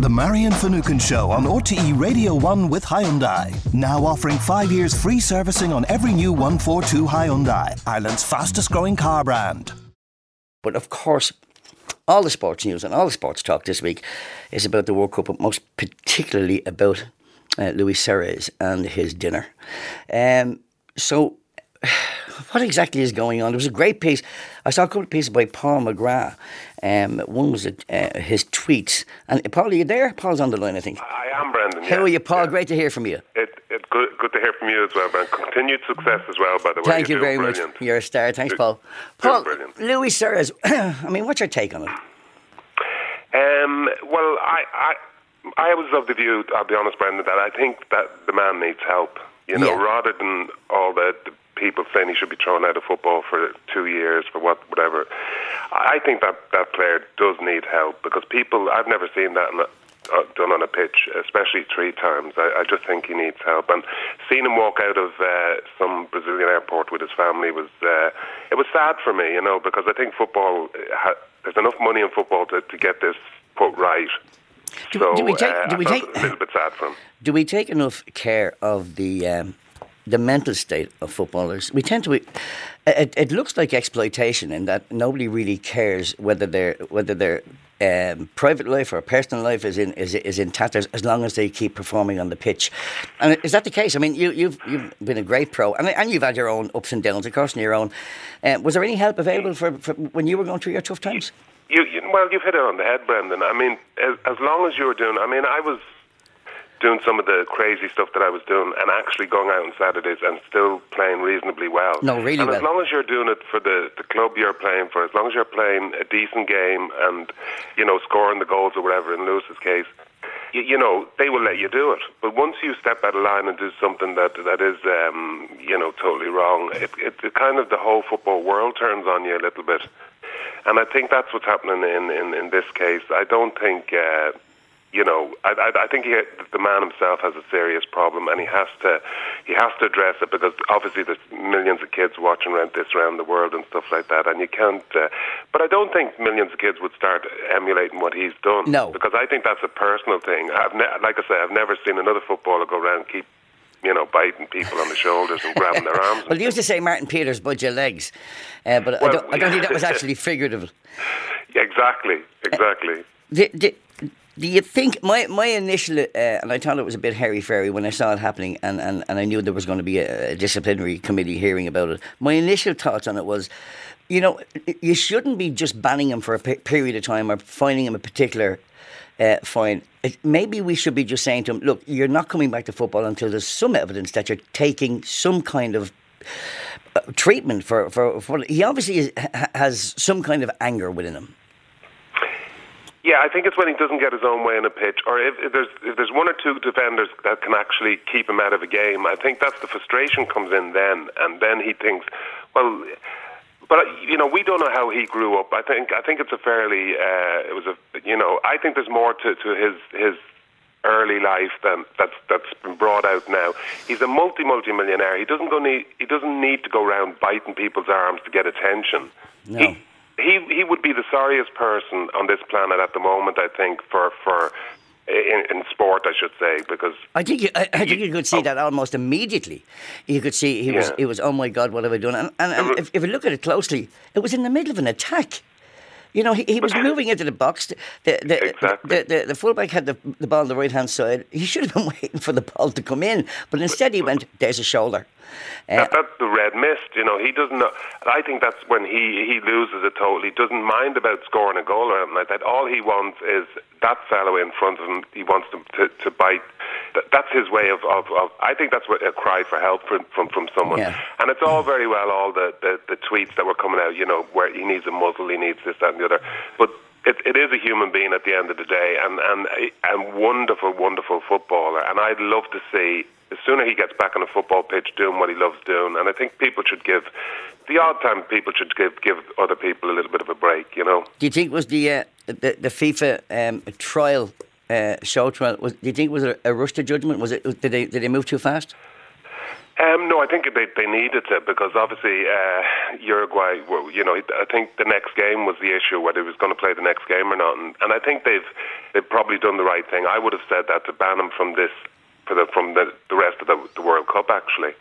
The Marion Finucane Show on RTE Radio 1 with Hyundai. Now offering 5 years free servicing on every new 142 Hyundai, Ireland's fastest growing car brand. But of course, all the sports news and all the sports talk this week is about the World Cup, but most particularly about Luis Suarez and his dinner. So, what exactly is going on? There was a great piece. I saw a couple of pieces by Paul McGrath. One was his tweets. And Paul, are you there? Paul's on the line, I think. I am, Brendan. How are you, Paul? Great to hear from you. It's good to hear from you as well, Brendan. Continued success as well, by the way. Thank you very much. You're a star. Thanks, Paul. Paul, Luis Suarez, I mean, what's your take on it? Well, I was of the view, I'll be honest, Brendan, that I think that the man needs help. You know, rather than all the people saying he should be thrown out of football for 2 years, for whatever. I think that player does need help, because I've never seen that done on a pitch, especially 3 times. I just think he needs help. And seeing him walk out of some Brazilian airport with his family it was sad for me, you know, because I think football, there's enough money in football to get this put right. Do we take a little bit sad for him. Do we take enough care of the mental state of footballers? We tend to. It looks like exploitation in that nobody really cares whether their private life or personal life is in tatters, as long as they keep performing on the pitch. And is that the case? I mean, you've been a great pro, and you've had your own ups and downs, of course, in your own. Was there any help available for when you were going through your tough times? Well, you've hit it on the head, Brendan. I mean, as long as you were doing... I mean, I was doing some of the crazy stuff that I was doing and actually going out on Saturdays and still playing reasonably well. No, really and well. As long as you're doing it for the club you're playing for, as long as you're playing a decent game and, you know, scoring the goals or whatever, in Lewis's case, you know, they will let you do it. But once you step out of line and do something that is, you know, totally wrong, it kind of, the whole football world turns on you a little bit. And I think that's what's happening in this case. I don't think... you know, I think the man himself has a serious problem, and he has to address it, because obviously there's millions of kids watching around the world and stuff like that, and you can't. But I don't think millions of kids would start emulating what he's done. No, because I think that's a personal thing. Like I say, I've never seen another footballer go around and keep, you know, biting people on the shoulders and grabbing their arms. Well, they used to say Martin Peters, budge your legs, but well, I don't think that was actually figurative. Exactly. Do you think my initial, and I thought it was a bit hairy-fairy when I saw it happening, and I knew there was going to be a disciplinary committee hearing about it. My initial thoughts on it was, you know, you shouldn't be just banning him for a period of time or fining him a particular fine. Maybe we should be just saying to him, look, you're not coming back to football until there's some evidence that you're taking some kind of treatment for he obviously has some kind of anger within him. Yeah, I think it's when he doesn't get his own way in a pitch, or if there's one or two defenders that can actually keep him out of a game. I think that's the frustration comes in then, and then he thinks, well, but you know, we don't know how he grew up. I think it's a fairly I think there's more to his early life than that's been brought out now. He's a multi-millionaire. He doesn't need to go around biting people's arms to get attention. No. He would be the sorriest person on this planet at the moment, I think, in sport, I should say, because I think you could see that almost immediately. You could see he was, oh my God, what have I done? And if you look at it closely, it was in the middle of an attack. You know, he was moving into the box. The fullback had the ball on the right hand side. He should have been waiting for the ball to come in, but instead he went, there's a shoulder. That's the red mist, you know. He doesn't know. I think that's when he loses it totally. He doesn't mind about scoring a goal or anything like that. All he wants is that fellow in front of him. He wants to bite. That's his way of. I think that's what a cry for help from someone. Yeah. And it's all very well, all the tweets that were coming out, you know, where he needs a muzzle, he needs this, that, and the other. But it is a human being at the end of the day, and wonderful, wonderful footballer. And I'd love to see, the sooner he gets back on a football pitch doing what he loves doing, and I think people should give other people a little bit of a break, you know. Do you think was the FIFA trial, show trial, do you think it was a rush to judgment? Was it? Did they move too fast? No, I think they needed it because obviously Uruguay, I think the next game was the issue, whether he was going to play the next game or not. And I think they've probably done the right thing. I would have said that to ban him from this, from the rest of the World Cup, actually.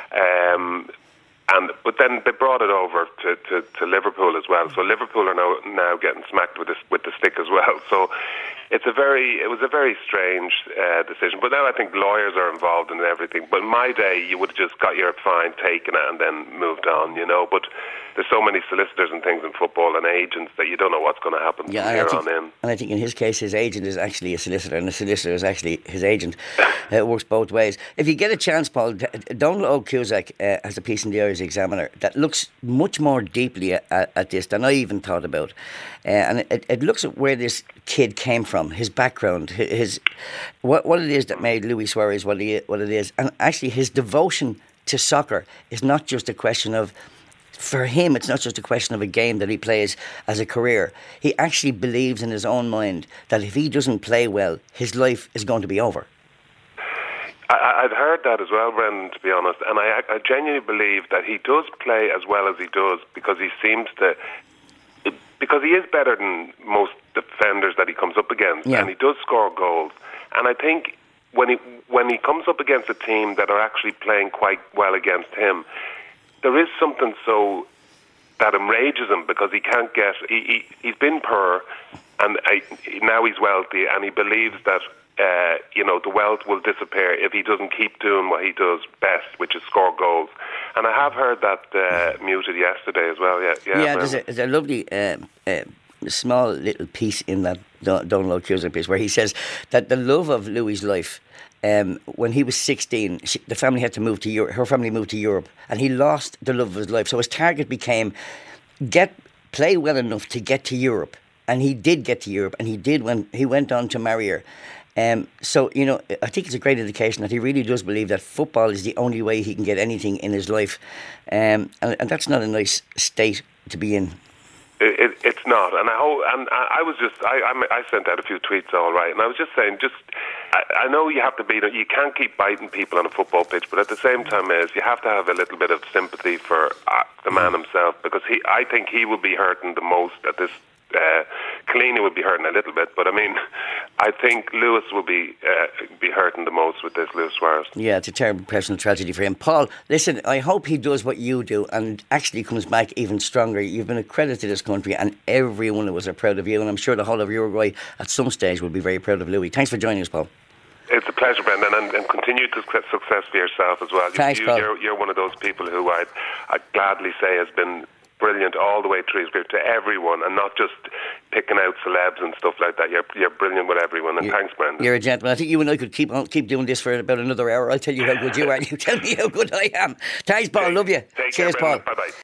But then they brought it over to Liverpool as well. So Liverpool are now getting smacked with the stick as well. So it was a very strange decision. But now I think lawyers are involved in everything. But in my day, you would have just got your fine, taken it, and then moved on, But there's so many solicitors and things in football and agents that you don't know what's going to happen from here on in. And I think in his case, his agent is actually a solicitor, and the solicitor is actually his agent. It works both ways. If you get a chance, Paul, Donald O'Cusack has a piece in the Irish Examiner that looks much more deeply at this than I even thought about. And it looks at where this kid came from, his background, what it is that made Luis Suarez what it is. And actually his devotion to soccer is not just a question of, for him, it's not just a question of a game that he plays as a career. He actually believes in his own mind that if he doesn't play well, his life is going to be over. I've heard that as well, Brendan, to be honest, and I genuinely believe that he does play as well as he does because he is better than most defenders that he comes up against, and he does score goals. And I think when he comes up against a team that are actually playing quite well against him, there is something so that enrages him because he can't get. He's been poor, and now he's wealthy, and he believes that the wealth will disappear if he doesn't keep doing what he does best, which is score goals. And I have heard that muted yesterday as well. Yeah. There's a lovely small little piece in that Donald O'Cusack piece where he says that the love of Louis' life. When he was 16, the family had to move to Europe. Her family moved to Europe, and he lost the love of his life. So his target became play well enough to get to Europe, and he did get to Europe, and he did when he went on to marry her. So I think it's a great indication that he really does believe that football is the only way he can get anything in his life, and that's not a nice state to be in. It's not, and I sent out a few tweets, all right, and I was just saying, I know you have to you can't keep biting people on a football pitch, but at the same time, you have to have a little bit of sympathy for the man himself, because I think he will be hurting the most at this. Collini would be hurting a little bit, but I mean, I think Lewis will be hurting the most with this, Luis Suarez. Yeah, it's a terrible personal tragedy for him. Paul, listen, I hope he does what you do and actually comes back even stronger. You've been a credit to this country, and every one of us are proud of you, and I'm sure the whole of Uruguay at some stage will be very proud of Louis. Thanks for joining us, Paul. It's a pleasure, Brendan, and continued success for yourself as well. Thanks, Paul. You're one of those people who I'd gladly say has been brilliant all the way through his career to everyone, and not just picking out celebs and stuff like that. You're brilliant with everyone, and thanks, Brendan. You're a gentleman. I think you and I could keep doing this for about another hour. I'll tell you how good you are, and you tell me how good I am. Thanks, Paul. Love you. Take Cheers, care, Paul. Bye bye.